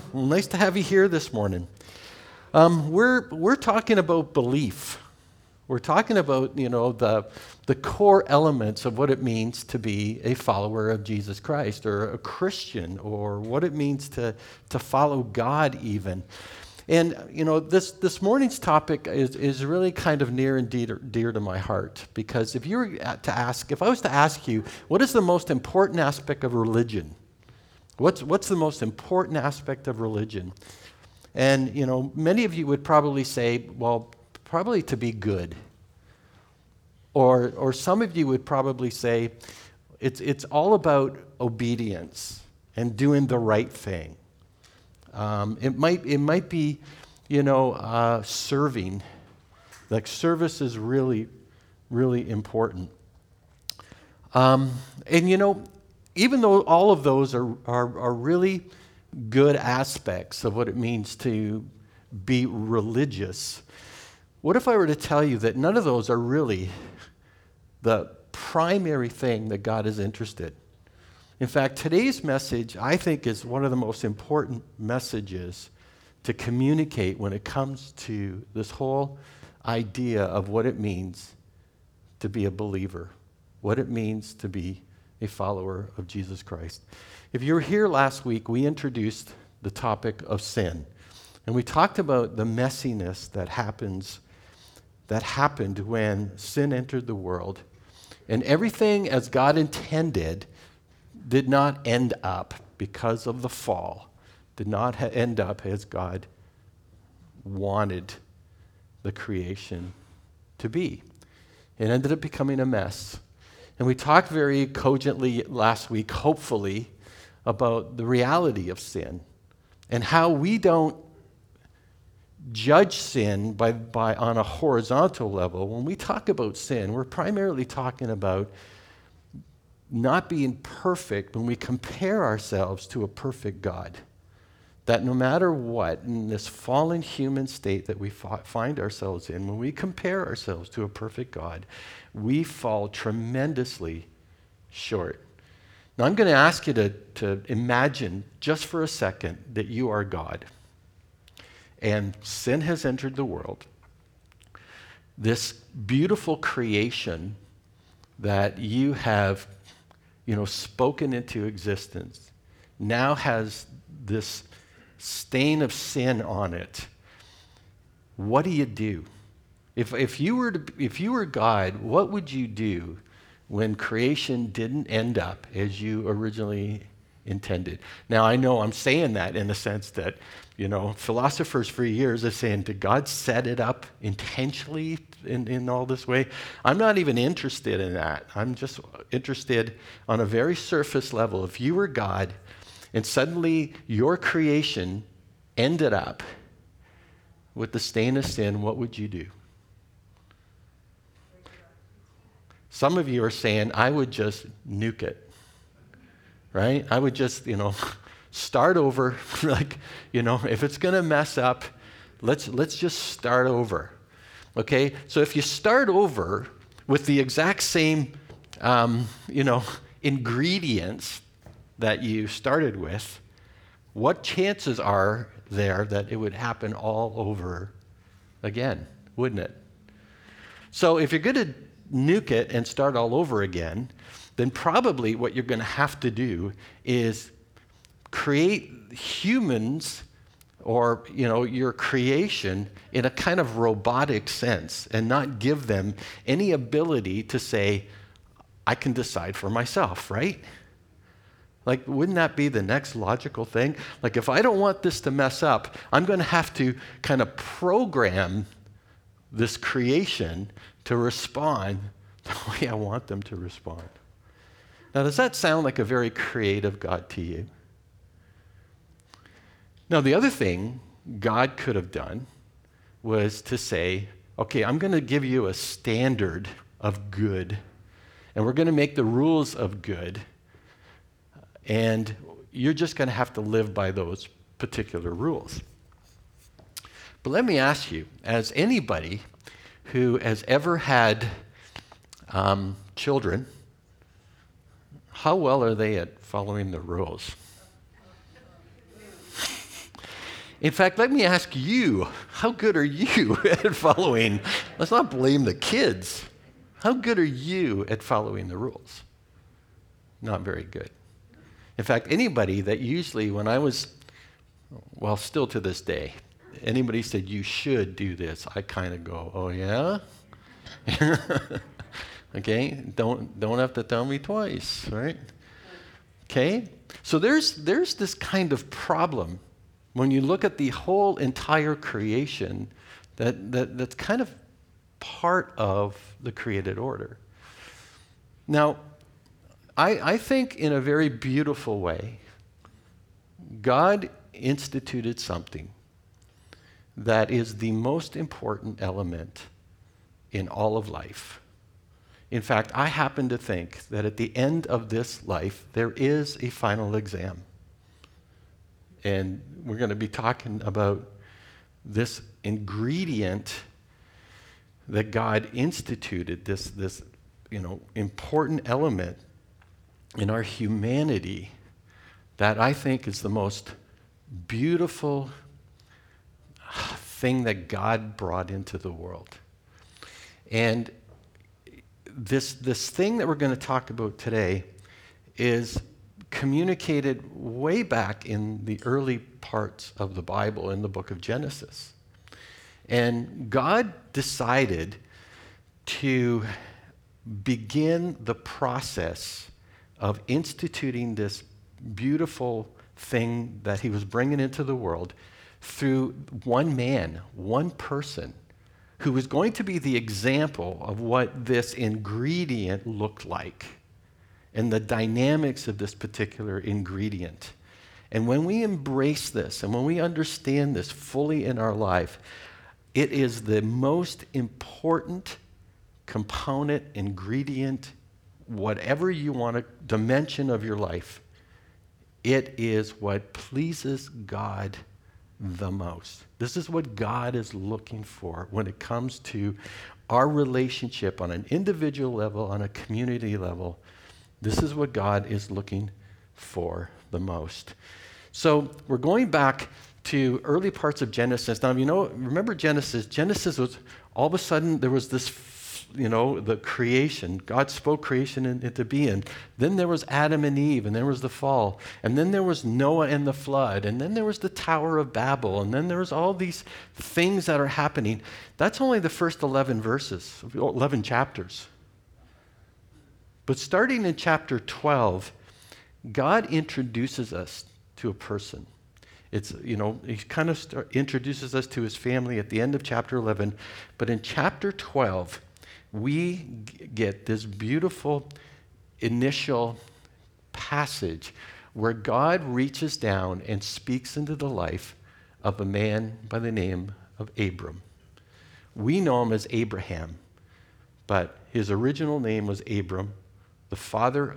Well, nice to have you here this morning. We're talking about belief. We're talking about the core elements of what it means to be a follower of Jesus Christ, or a Christian, or what it means to follow God even. And this morning's topic is really kind of near and dear to my heart, because if I was to ask you, what is the most important aspect of religion? What's the most important aspect of religion? And, many of you would probably say, well, probably to be good. Or some of you would probably say, it's all about obedience and doing the right thing. It might be, serving. Like, service is really, really important. And, even though all of those are really good aspects of what it means to be religious, what if I were to tell you that none of those are really the primary thing that God is interested? In fact, today's message, I think, is one of the most important messages to communicate when it comes to this whole idea of what it means to be a believer, what it means to be a follower of Jesus Christ. If you were here last week, we introduced the topic of sin. And we talked about the messiness that happened when sin entered the world. And everything as God intended did not end up, because of the fall, did not end up as God wanted the creation to be. It ended up becoming a mess. And we talked very cogently last week, hopefully, about the reality of sin and how we don't judge sin by on a horizontal level. When we talk about sin, we're primarily talking about not being perfect when we compare ourselves to a perfect God. That no matter what, in this fallen human state that we find ourselves in, when we compare ourselves to a perfect God, we fall tremendously short. Now, I'm going to ask you to imagine just for a second that you are God, and sin has entered the world. This beautiful creation that you have, spoken into existence now has this stain of sin on it. What do you do? If you were God, what would you do when creation didn't end up as you originally intended? Now, I know I'm saying that in the sense that, philosophers for years are saying, did God set it up intentionally in all this way? I'm not even interested in that. I'm just interested on a very surface level. If you were God and suddenly your creation ended up with the stain of sin, what would you do? Some of you are saying, I would just nuke it, right? I would just, start over. If it's going to mess up, let's just start over, okay? So if you start over with the exact same, ingredients that you started with, what chances are there that it would happen all over again, wouldn't it? So if you're going to nuke it and start all over again, then probably what you're going to have to do is create humans, or your creation, in a kind of robotic sense, and not give them any ability to say, I can decide for myself, right? Like, wouldn't that be the next logical thing? Like, if I don't want this to mess up, I'm going to have to kind of program this creation to respond the way I want them to respond. Now, does that sound like a very creative God to you? Now, the other thing God could have done was to say, okay, I'm going to give you a standard of good, and we're going to make the rules of good, and you're just going to have to live by those particular rules. But let me ask you, as anybody who has ever had children, how well are they at following the rules? In fact, let me ask you, how good are you at following? Let's not blame the kids. How good are you at following the rules? Not very good. In fact, anybody that usually, when I was, well, still to this day, anybody said you should do this, I kind of go, oh yeah? Okay, don't have to tell me twice, right? Okay, so there's this kind of problem when you look at the whole entire creation that's kind of part of the created order. Now, I think in a very beautiful way, God instituted something that is the most important element in all of life. In fact, I happen to think that at the end of this life, there is a final exam. And we're going to be talking about this ingredient that God instituted, this important element in our humanity that I think is the most beautiful thing that God brought into the world. And this thing that we're going to talk about today is communicated way back in the early parts of the Bible, in the book of Genesis. And God decided to begin the process of instituting this beautiful thing that he was bringing into the world through one man, one person, who was going to be the example of what this ingredient looked like and the dynamics of this particular ingredient. And when we embrace this and when we understand this fully in our life, it is the most important component, ingredient, whatever you want to, dimension of your life. It is what pleases God the most. This is what God is looking for when it comes to our relationship on an individual level, on a community level. This is what God is looking for the most. So we're going back to early parts of Genesis. Now, remember Genesis? Genesis was, all of a sudden, there was this, the creation. God spoke creation into being. Then there was Adam and Eve, and there was the fall. And then there was Noah and the flood. And then there was the Tower of Babel. And then there was all these things that are happening. That's only the first 11 verses, 11 chapters. But starting in chapter 12, God introduces us to a person. He kind of introduces us to his family at the end of chapter 11. But in chapter 12, we get this beautiful initial passage where God reaches down and speaks into the life of a man by the name of Abram. We know him as Abraham, but his original name was Abram, the father,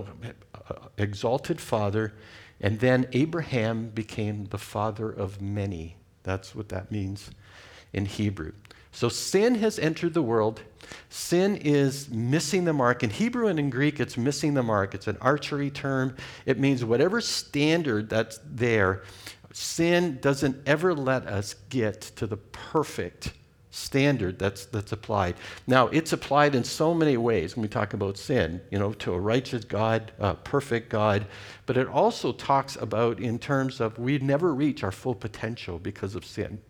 exalted father, and then Abraham became the father of many. That's what that means in Hebrew. So sin has entered the world. Sin is missing the mark. In Hebrew and in Greek, it's missing the mark. It's an archery term. It means whatever standard that's there, sin doesn't ever let us get to the perfect standard that's applied. Now, it's applied in so many ways when we talk about sin, to a righteous God, a perfect God, but it also talks about in terms of we never reach our full potential because of sin.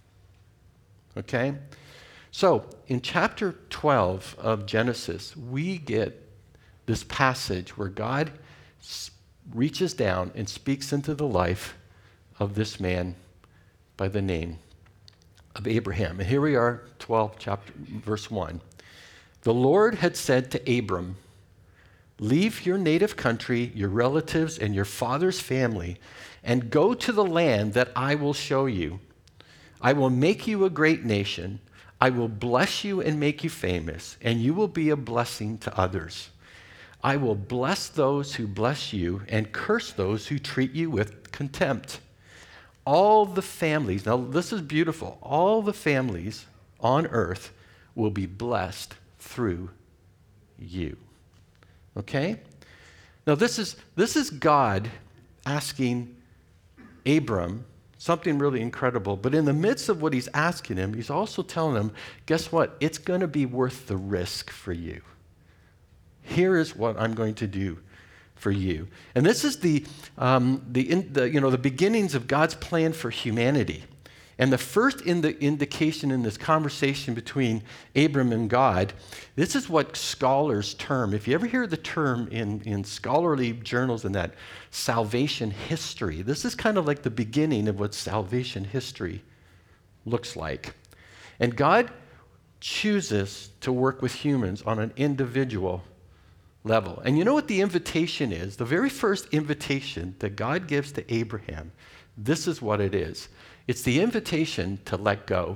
Okay? So, in chapter 12 of Genesis, we get this passage where God reaches down and speaks into the life of this man by the name of Abraham. And here we are, 12, chapter, verse 1. The Lord had said to Abram, "Leave your native country, your relatives, and your father's family, and go to the land that I will show you. I will make you a great nation. I will bless you and make you famous, and you will be a blessing to others. I will bless those who bless you and curse those who treat you with contempt. All the families," now this is beautiful, "all the families on earth will be blessed through you." Okay? Now this is God asking Abram, Something really incredible. But in the midst of what he's asking him, he's also telling him, guess what? It's going to be worth the risk for you. Here is what I'm going to do for you. And this is the beginnings of God's plan for humanity. And the first indication in this conversation between Abram and God, this is what scholars term, if you ever hear the term in scholarly journals and that, salvation history. This is kind of like the beginning of what salvation history looks like. And God chooses to work with humans on an individual level. And you know what the invitation is? The very first invitation that God gives to Abraham, this is what it is. It's the invitation to let go.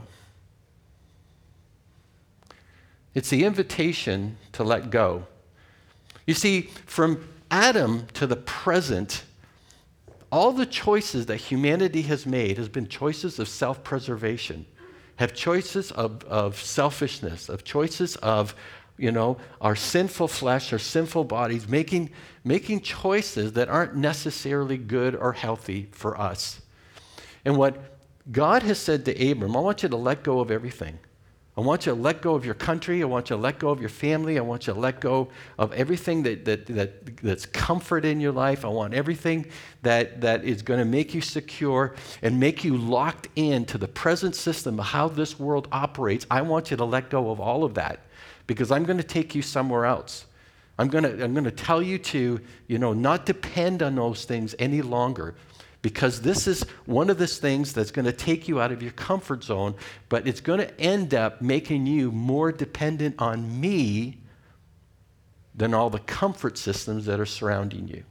It's the invitation to let go. You see, from Adam to the present, all the choices that humanity has made has been choices of self-preservation, have choices of selfishness, of choices of, our sinful flesh, our sinful bodies, making choices that aren't necessarily good or healthy for us. And what God has said to Abram, I want you to let go of everything. I want you to let go of your country. I want you to let go of your family. I want you to let go of everything that's comfort in your life. I want everything that is going to make you secure and make you locked into the present system of how this world operates. I want you to let go of all of that because I'm going to take you somewhere else. I'm going to tell you to, not depend on those things any longer. Because this is one of those things that's going to take you out of your comfort zone, but it's going to end up making you more dependent on me than all the comfort systems that are surrounding you.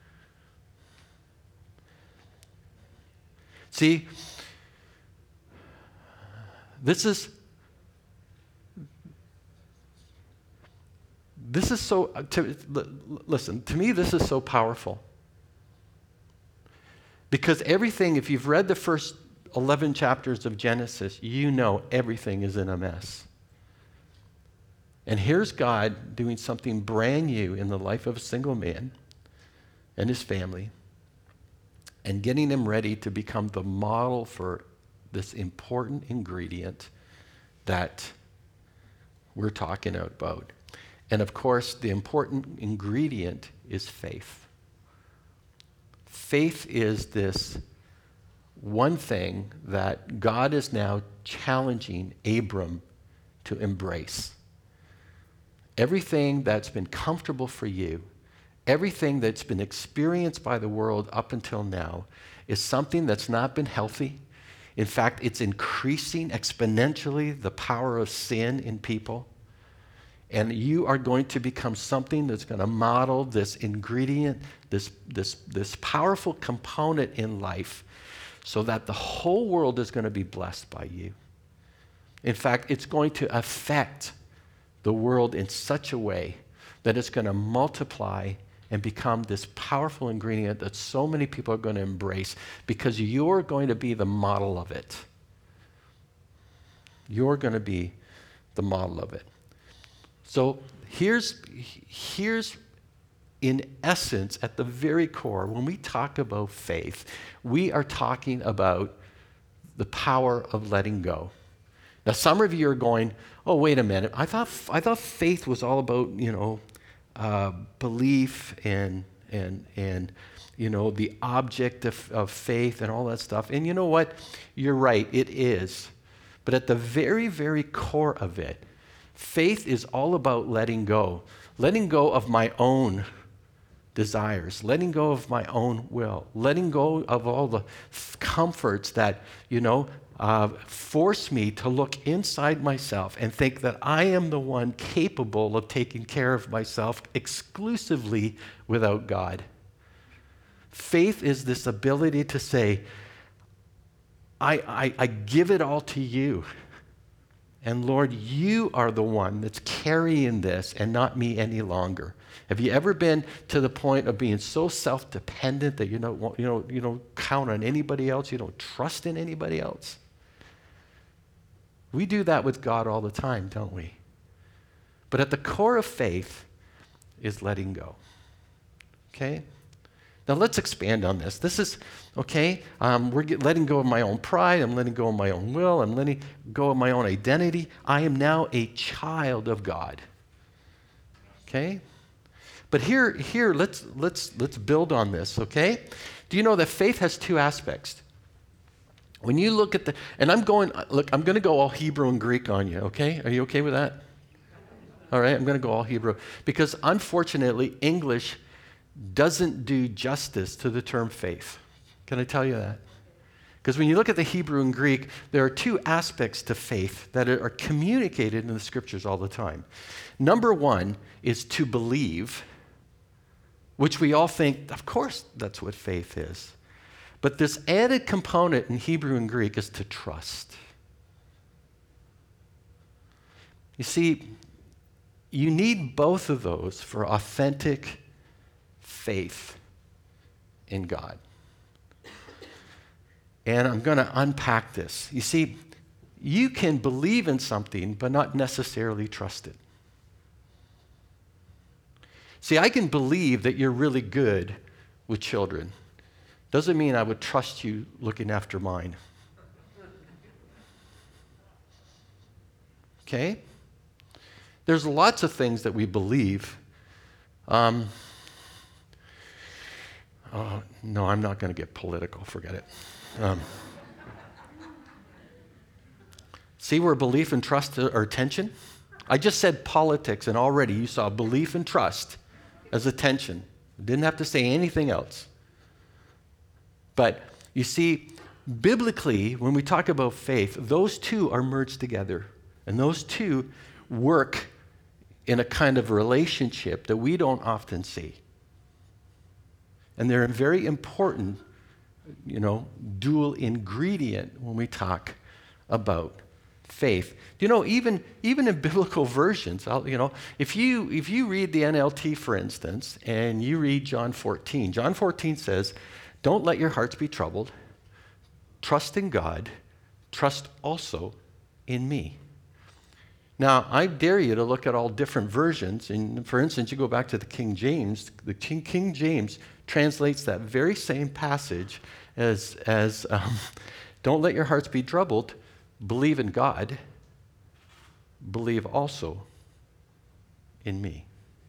See, this is so, listen, to me this is so powerful. Because everything, if you've read the first 11 chapters of Genesis, everything is in a mess. And here's God doing something brand new in the life of a single man and his family and getting him ready to become the model for this important ingredient that we're talking about. And of course, the important ingredient is faith. Faith is this one thing that God is now challenging Abram to embrace. Everything that's been comfortable for you, everything that's been experienced by the world up until now, is something that's not been healthy. In fact, it's increasing exponentially the power of sin in people. And you are going to become something that's going to model this ingredient, this powerful component in life, so that the whole world is going to be blessed by you. In fact, it's going to affect the world in such a way that it's going to multiply and become this powerful ingredient that so many people are going to embrace because you're going to be the model of it. You're going to be the model of it. So here's in essence, at the very core, when we talk about faith, we are talking about the power of letting go. Now, some of you are going, oh, wait a minute. I thought faith was all about, belief and the object of faith and all that stuff. And you know what? You're right, it is. But at the very, very core of it, faith is all about letting go of my own desires, letting go of my own will, letting go of all the comforts that, force me to look inside myself and think that I am the one capable of taking care of myself exclusively without God. Faith is this ability to say, I give it all to you. And Lord, you are the one that's carrying this and not me any longer. Have you ever been to the point of being so self-dependent that you don't count on anybody else, you don't trust in anybody else? We do that with God all the time, don't we? But at the core of faith is letting go. Okay? Now let's expand on this. This is, okay, letting go of my own pride. I'm letting go of my own will. I'm letting go of my own identity. I am now a child of God. Okay? But here, let's build on this, okay? Do you know that faith has two aspects? When you look at and I'm going to go all Hebrew and Greek on you, okay? Are you okay with that? All right, I'm going to go all Hebrew. Because unfortunately, English doesn't do justice to the term faith. Can I tell you that? Because when you look at the Hebrew and Greek, there are two aspects to faith that are communicated in the scriptures all the time. Number one is to believe, which we all think, of course, that's what faith is. But this added component in Hebrew and Greek is to trust. You see, you need both of those for authentic faith in God. And I'm going to unpack this. You see, you can believe in something, but not necessarily trust it. See, I can believe that you're really good with children. Doesn't mean I would trust you looking after mine. Okay? There's lots of things that we believe. No, I'm not going to get political. Forget it. See where belief and trust are tension? I just said politics, and already you saw belief and trust as a tension. Didn't have to say anything else. But you see, biblically, when we talk about faith, those two are merged together. And those two work in a kind of relationship that we don't often see. And they're a very important, dual ingredient when we talk about faith. Do you know, even in biblical versions, if you read the NLT, for instance, and you read John 14, John 14 says, "Don't let your hearts be troubled. Trust in God. Trust also in me." Now, I dare you to look at all different versions. And for instance, you go back to the King James. The King James translates that very same passage as "Don't let your hearts be troubled. Believe in God. Believe also in me."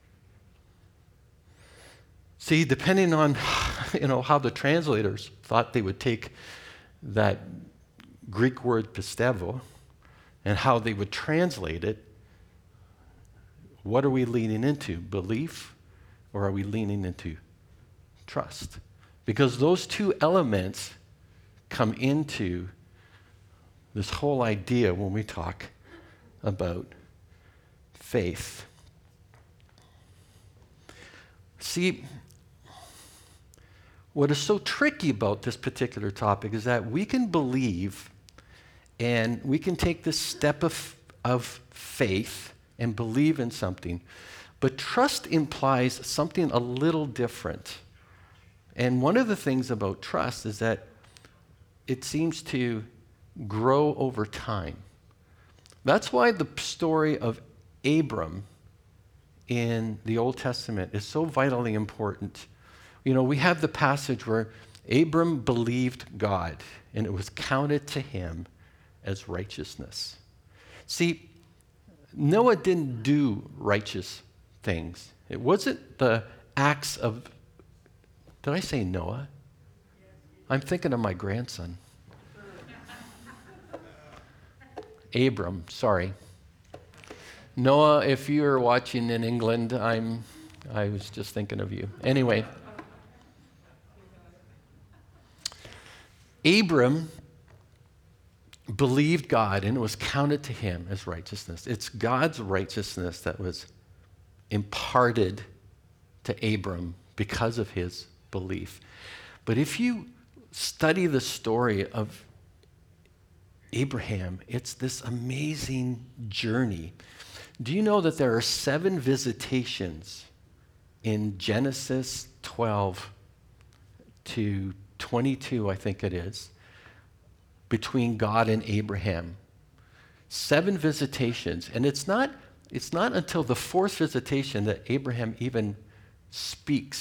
See, depending on how the translators thought they would take that Greek word pistevo and how they would translate it, what are we leaning into? Belief, or are we leaning into trust? Because those two elements come into this whole idea when we talk about faith. See, what is so tricky about this particular topic is that we can believe and we can take this step of faith and believe in something, but trust implies something a little different. And one of the things about trust is that it seems to grow over time. That's why the story of Abram in the Old Testament is so vitally important. We have the passage where Abram believed God, and it was counted to him as righteousness. See, Noah didn't do righteous things. It wasn't the acts of, did I say Noah? I'm thinking of my grandson. Abram, sorry. Noah, if you're watching in England, I was just thinking of you. Anyway, Abram believed God, and it was counted to him as righteousness. It's God's righteousness that was imparted to Abram because of his belief. But if you study the story of Abraham, it's this amazing journey. Do you know that there are 7 visitations in Genesis 12 to 22, I think it is, between God and Abraham? 7 visitations. And it's not until the 4th visitation that Abraham even speaks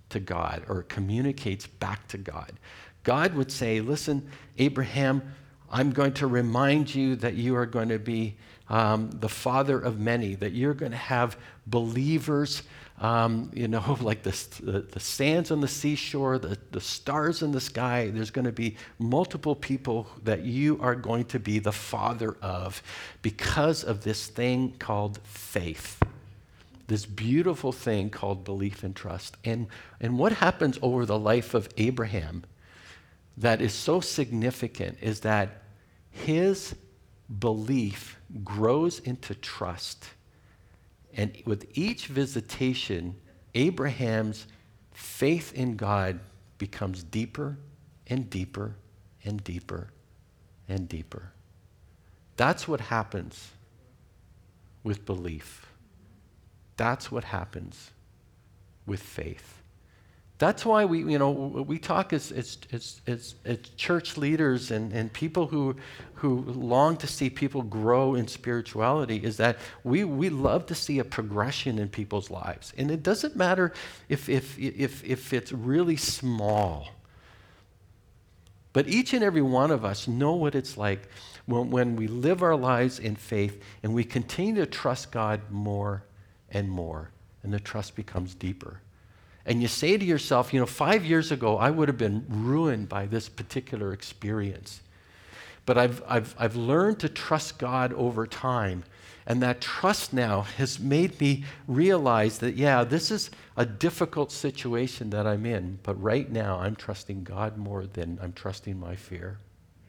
to God or communicates back to God. God would say, listen, Abraham, I'm going to remind you that you are going to be the father of many, that you're going to have believers, like the sands on the seashore, the stars in the sky. There's going to be multiple people that you are going to be the father of because of this thing called faith. This beautiful thing called belief and trust. And what happens over the life of Abraham that is so significant is that his belief grows into trust. And with each visitation, Abraham's faith in God becomes deeper and deeper and deeper and deeper. That's what happens with belief. That's what happens with faith. That's why we talk as church leaders and people who long to see people grow in spirituality, is that we love to see a progression in people's lives. And it doesn't matter if it's really small. But each and every one of us know what it's like when we live our lives in faith and we continue to trust God more and more, and the trust becomes deeper. And you say to yourself, 5 years ago, I would have been ruined by this particular experience. But I've learned to trust God over time. And that trust now has made me realize that, this is a difficult situation that I'm in. But right now, I'm trusting God more than I'm trusting my fear.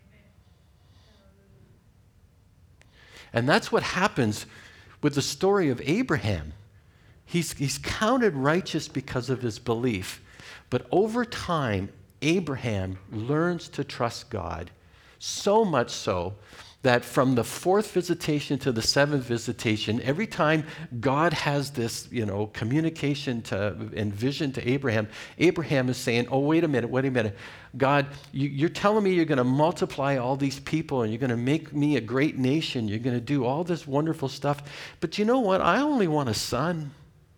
And that's what happens with the story of Abraham. He's counted righteous because of his belief. But over time, Abraham learns to trust God, so much so that from the 4th visitation to the 7th visitation, every time God has this, communication and vision to Abraham, Abraham is saying, oh, wait a minute. God, you're telling me you're going to multiply all these people and you're going to make me a great nation. You're going to do all this wonderful stuff. But you know what? I only want a son.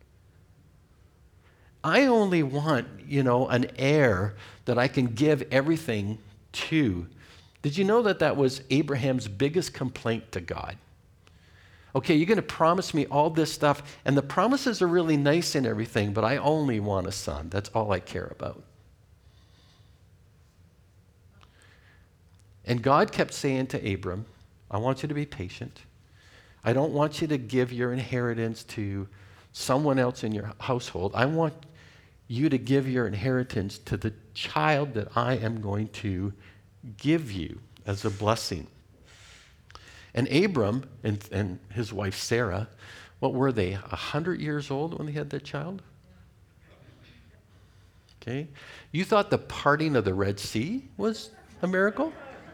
I only want, an heir that I can give everything to. Did you know that was Abraham's biggest complaint to God? Okay, you're going to promise me all this stuff, and the promises are really nice and everything, but I only want a son. That's all I care about. And God kept saying to Abram, I want you to be patient. I don't want you to give your inheritance to someone else in your household. I want you to give your inheritance to the child that I am going to give you as a blessing. And Abram and his wife Sarah, what were they, 100 years old when they had that child? Okay. You thought the parting of the Red Sea was a miracle?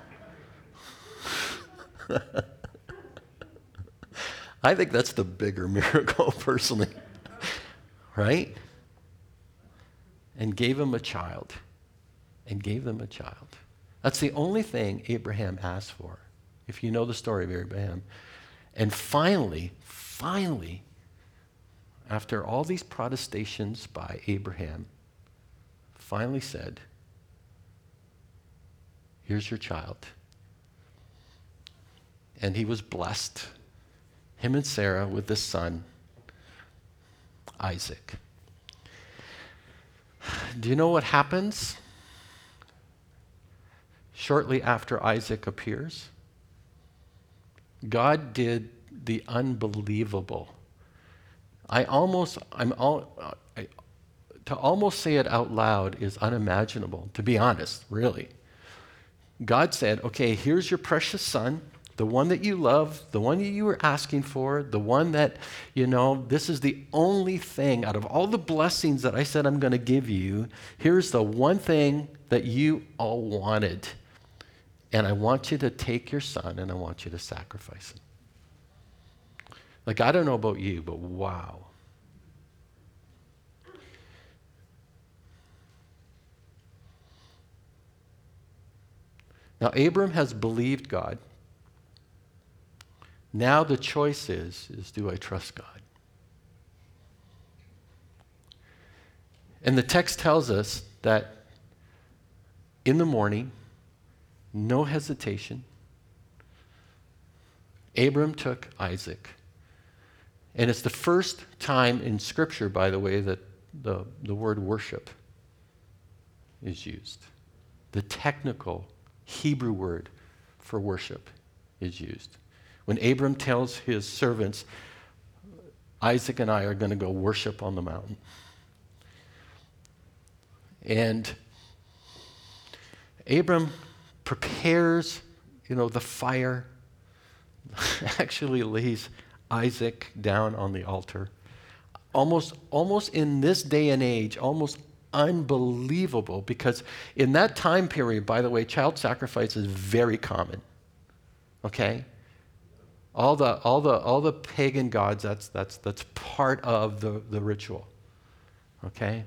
I think that's the bigger miracle, personally. Right? And gave him a child. And gave them a child. That's the only thing Abraham asked for, if you know the story of Abraham. And finally, after all these protestations by Abraham, finally said, here's your child. And he was blessed, him and Sarah, with this son, Isaac. Do you know what happens shortly after Isaac appears? God did the unbelievable. To almost say it out loud is unimaginable, to be honest, really. God said, okay, here's your precious son, the one that you love, the one that you were asking for, the one that, this is the only thing out of all the blessings that I said I'm going to give you. Here's the one thing that you all wanted. And I want you to take your son and I want you to sacrifice him. Like, I don't know about you, but wow. Now, Abram has believed God. Now the choice is do I trust God? And the text tells us that in the morning, no hesitation, Abram took Isaac. And it's the first time in Scripture, by the way, that the word worship is used. The technical Hebrew word for worship is used. When Abram tells his servants, Isaac and I are going to go worship on the mountain. And Abram prepares, the fire, actually lays Isaac down on the altar. Almost in this day and age, almost unbelievable, because in that time period, by the way, child sacrifice is very common. Okay? All the pagan gods, that's part of the ritual. Okay?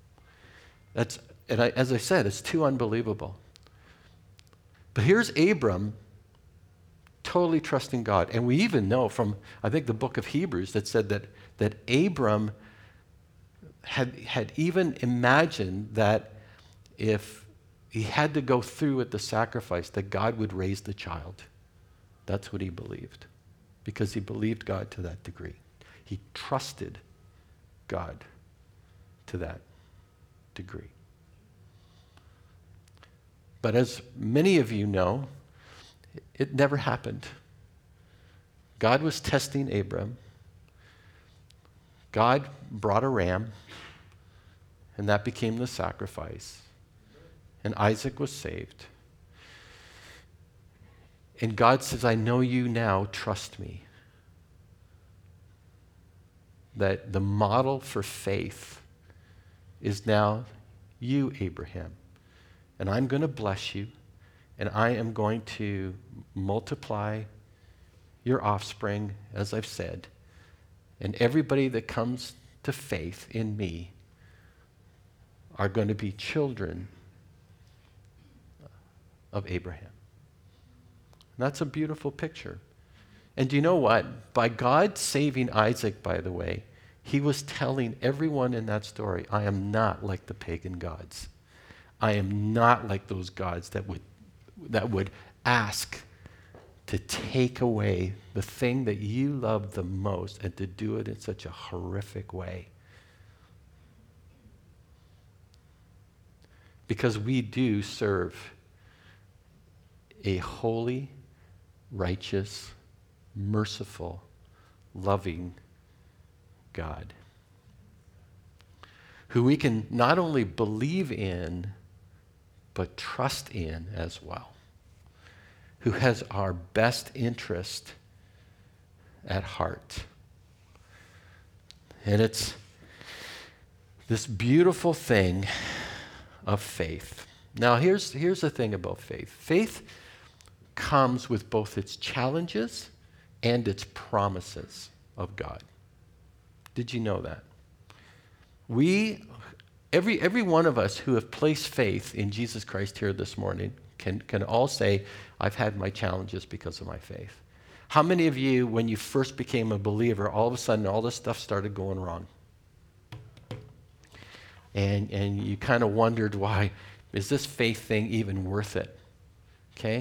As I said, it's too unbelievable. But here's Abram totally trusting God. And we even know from, I think, the book of Hebrews that said that Abram had even imagined that if he had to go through with the sacrifice, that God would raise the child. That's what he believed, because he believed God to that degree. He trusted God to that degree. But as many of you know, it never happened. God was testing Abram. God brought a ram, and that became the sacrifice. And Isaac was saved. And God says, I know you now, trust me. That the model for faith is now you, Abraham. And I'm going to bless you, and I am going to multiply your offspring, as I've said. And everybody that comes to faith in me are going to be children of Abraham. And that's a beautiful picture. And do you know what? By God saving Isaac, by the way, he was telling everyone in that story, I am not like the pagan gods. I am not like those gods that would ask to take away the thing that you love the most and to do it in such a horrific way. Because we do serve a holy, righteous, merciful, loving God who we can not only believe in, but trust in as well, who has our best interest at heart. And it's this beautiful thing of faith. Now, here's the thing about faith. Faith comes with both its challenges and its promises of God. Did you know that? Every one of us who have placed faith in Jesus Christ here this morning can all say, I've had my challenges because of my faith. How many of you, when you first became a believer, all of a sudden all this stuff started going wrong? And you kind of wondered, why is this faith thing even worth it? Okay?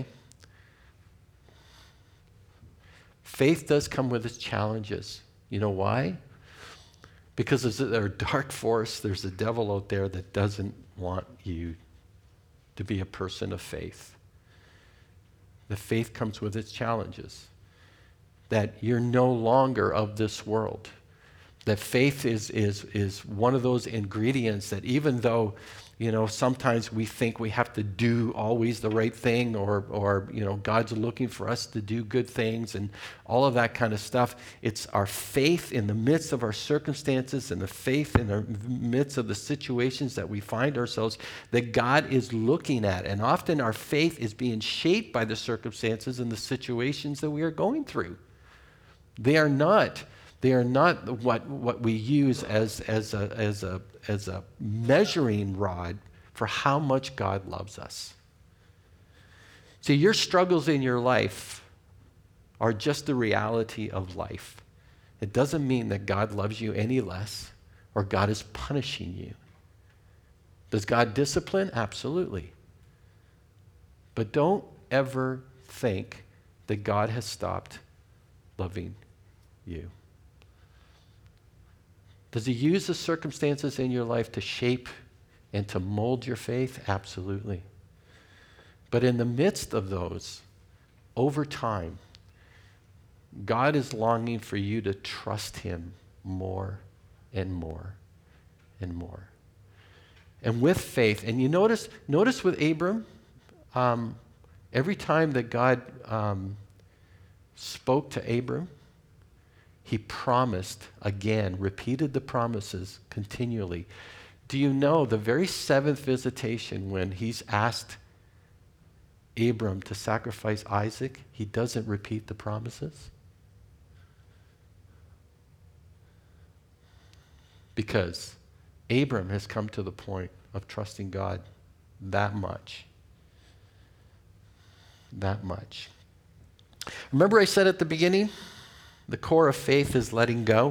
Faith does come with its challenges. You know why? Because there's a dark force, there's a devil out there that doesn't want you to be a person of faith. The faith comes with its challenges. That you're no longer of this world. That faith is one of those ingredients that even though, sometimes we think we have to do always the right thing or God's looking for us to do good things and all of that kind of stuff. It's our faith in the midst of our circumstances and the faith in the midst of the situations that we find ourselves that God is looking at. And often our faith is being shaped by the circumstances and the situations that we are going through. They are not what we use as a measuring rod for how much God loves us. See, your struggles in your life are just the reality of life. It doesn't mean that God loves you any less or God is punishing you Does God discipline? Absolutely. But don't ever think that God has stopped loving you. Does he use the circumstances in your life to shape and to mold your faith? Absolutely. But in the midst of those, over time, God is longing for you to trust him more and more and more. And with faith, and you notice with Abram, every time that God spoke to Abram, he promised again, repeated the promises continually. Do you know the very seventh visitation when he's asked Abram to sacrifice Isaac, he doesn't repeat the promises? Because Abram has come to the point of trusting God that much. That much. Remember I said at the beginning, the core of faith is letting go.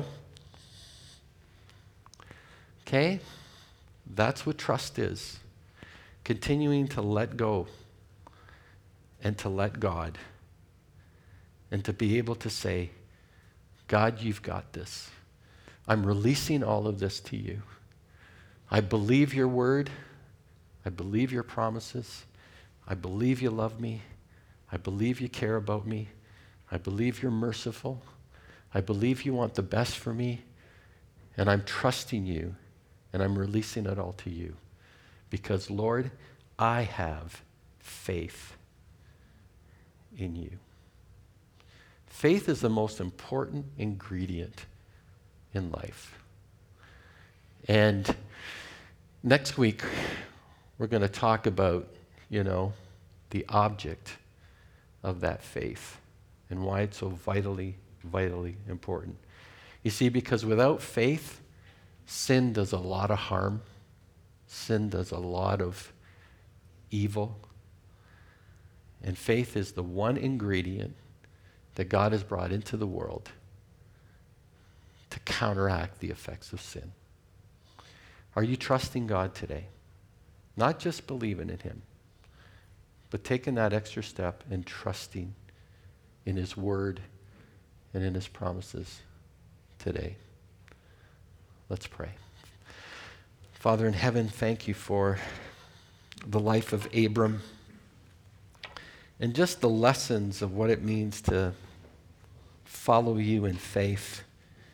Okay? That's what trust is. Continuing to let go and to let God. And to be able to say, God, you've got this. I'm releasing all of this to you. I believe your word. I believe your promises. I believe you love me. I believe you care about me. I believe you're merciful. I believe you want the best for me. And I'm trusting you. And I'm releasing it all to you. Because, Lord, I have faith in you. Faith is the most important ingredient in life. And next week, we're going to talk about, the object of that faith and why it's so vitally, vitally important. You see, because without faith, sin does a lot of harm. Sin does a lot of evil. And faith is the one ingredient that God has brought into the world to counteract the effects of sin. Are you trusting God today? Not just believing in him, but taking that extra step and trusting in his word and in his promises today. Let's pray. Father in heaven, thank you for the life of Abram and just the lessons of what it means to follow you in faith.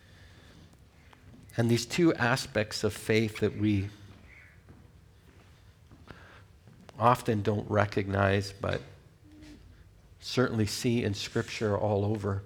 And these two aspects of faith that we often don't recognize, but certainly see in Scripture all over.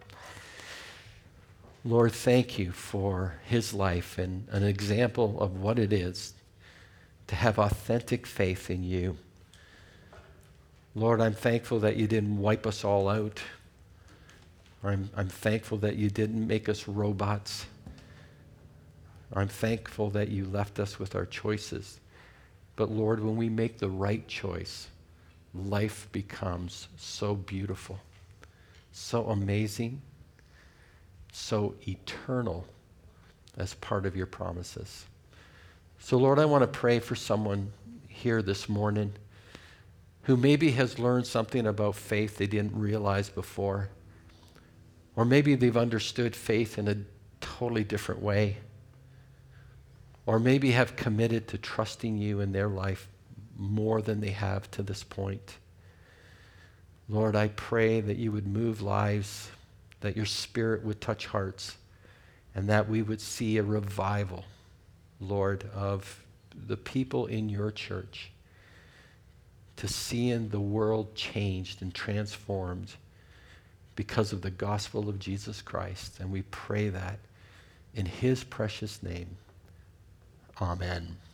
Lord, thank you for his life and an example of what it is to have authentic faith in you. Lord, I'm thankful that you didn't wipe us all out. I'm thankful that you didn't make us robots. I'm thankful that you left us with our choices. But Lord, when we make the right choice, life becomes so beautiful, so amazing, so eternal as part of your promises. So Lord, I want to pray for someone here this morning who maybe has learned something about faith they didn't realize before. Or maybe they've understood faith in a totally different way. Or maybe have committed to trusting you in their life more than they have to this point. Lord, I pray that you would move lives, that your Spirit would touch hearts, and that we would see a revival, Lord, of the people in your church, to seeing the world changed and transformed because of the gospel of Jesus Christ. And we pray that in his precious name. Amen.